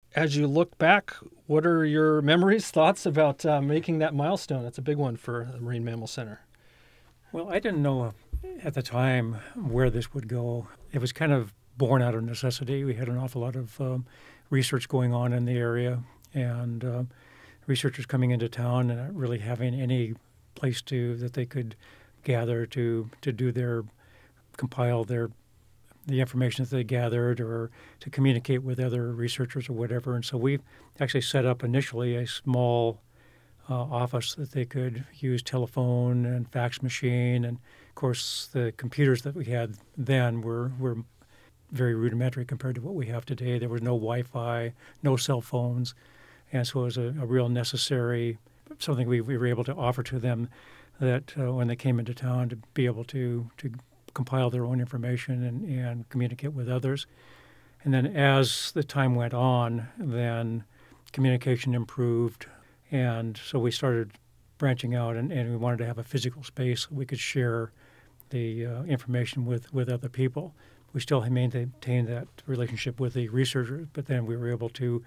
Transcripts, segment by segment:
As you look back, what are your memories, thoughts about making that milestone? That's a big one for the Marine Mammal Center. Well, I didn't know at the time where this would go. It was kind of born out of necessity. We had an awful lot of research going on in the area, and researchers coming into town and not really having any place that they could gather to compile the information that they gathered or to communicate with other researchers or whatever. And so we actually set up initially a small office that they could use telephone and fax machine. And, of course, the computers that we had then were very rudimentary compared to what we have today. There was no Wi-Fi, no cell phones. And so it was a real necessary, something we were able to offer to them that when they came into town to be able to compile their own information and communicate with others. And then as the time went on, then communication improved. And so we started branching out, and we wanted to have a physical space so we could share the information with other people. We still maintained that relationship with the researchers, but then we were able to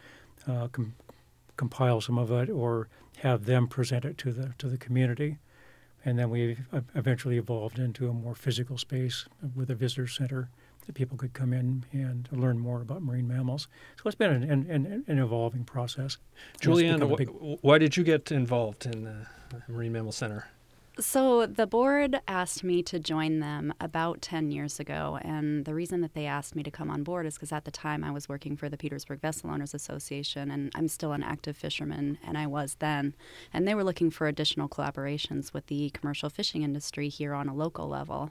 compile some of it or have them present it to the community. And then we eventually evolved into a more physical space with a visitor center that people could come in and learn more about marine mammals. So it's been an evolving process. Julianne, why did you get involved in the Marine Mammal Center? So the board asked me to join them about 10 years ago, and the reason that they asked me to come on board is because at the time I was working for the Petersburg Vessel Owners Association, and I'm still an active fisherman, and I was then, and they were looking for additional collaborations with the commercial fishing industry here on a local level.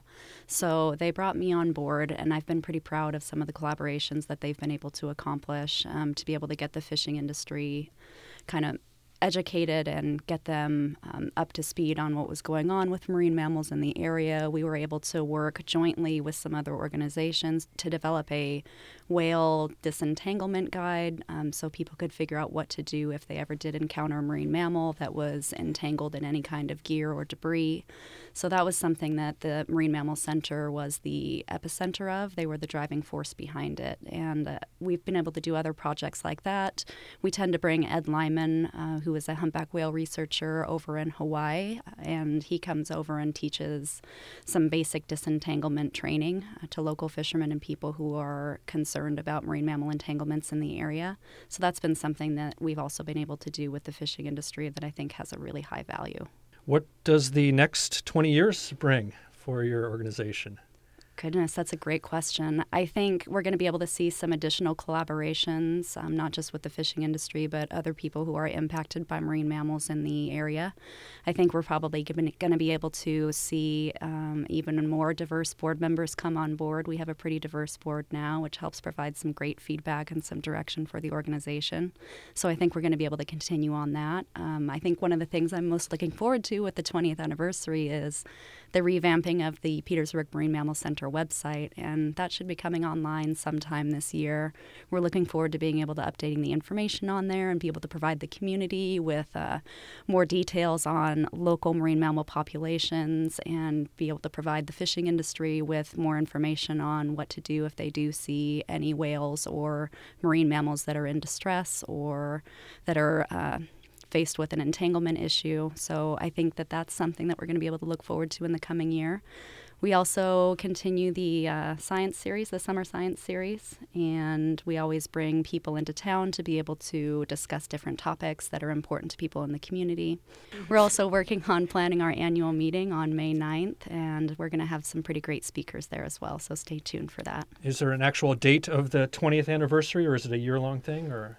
So they brought me on board, and I've been pretty proud of some of the collaborations that they've been able to accomplish to be able to get the fishing industry kind of educated and get them up to speed on what was going on with marine mammals in the area. We were able to work jointly with some other organizations to develop a whale disentanglement guide so people could figure out what to do if they ever did encounter a marine mammal that was entangled in any kind of gear or debris. So that was something that the Marine Mammal Center was the epicenter of. They were the driving force behind it. And we've been able to do other projects like that. We tend to bring Ed Lyman, who is a humpback whale researcher over in Hawaii, and he comes over and teaches some basic disentanglement training to local fishermen and people who are concerned about marine mammal entanglements in the area. So that's been something that we've also been able to do with the fishing industry that I think has a really high value. What does the next 20 years bring for your organization? Goodness, that's a great question. I think we're going to be able to see some additional collaborations, not just with the fishing industry, but other people who are impacted by marine mammals in the area. I think we're probably going to be able to see even more diverse board members come on board. We have a pretty diverse board now, which helps provide some great feedback and some direction for the organization. So I think we're going to be able to continue on that. I think one of the things I'm most looking forward to with the 20th anniversary is the revamping of the Petersburg Marine Mammal Center website, and that should be coming online sometime this year. We're looking forward to being able to updating the information on there and be able to provide the community with more details on local marine mammal populations and be able to provide the fishing industry with more information on what to do if they do see any whales or marine mammals that are in distress or that are faced with an entanglement issue. So I think that that's something that we're going to be able to look forward to in the coming year. We also continue the science series, the summer science series, and we always bring people into town to be able to discuss different topics that are important to people in the community. We're also working on planning our annual meeting on May 9th, and we're going to have some pretty great speakers there as well, so stay tuned for that. Is there an actual date of the 20th anniversary, or is it a year-long thing? Or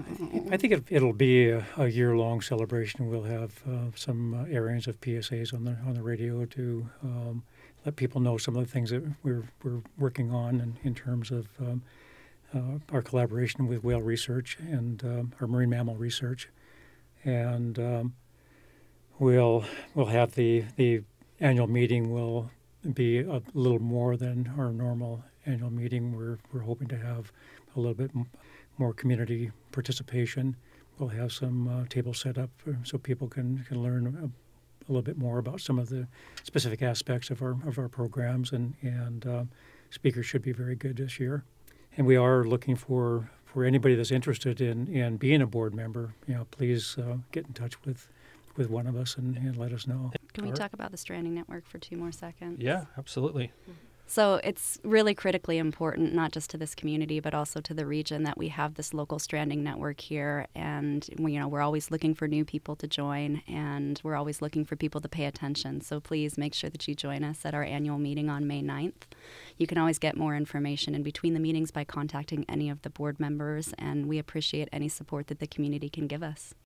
I think it'll be a year-long celebration. We'll have some airings of PSAs on the radio to let people know some of the things that we're working on in terms of our collaboration with whale research and our marine mammal research. And we'll have the annual meeting will be a little more than our normal annual meeting. We're hoping to have a little bit more community participation. We'll have some tables set up so people can learn a little bit more about some of the specific aspects of our programs, and speakers should be very good this year. And we are looking for for anybody that's interested in being a board member, please get in touch with one of us and let us know. Can we talk about the Stranding Network for 2 more seconds? Yeah, absolutely. So it's really critically important, not just to this community, but also to the region, that we have this local stranding network here. And we're always looking for new people to join, and we're always looking for people to pay attention. So please make sure that you join us at our annual meeting on May 9th. You can always get more information in between the meetings by contacting any of the board members, and we appreciate any support that the community can give us.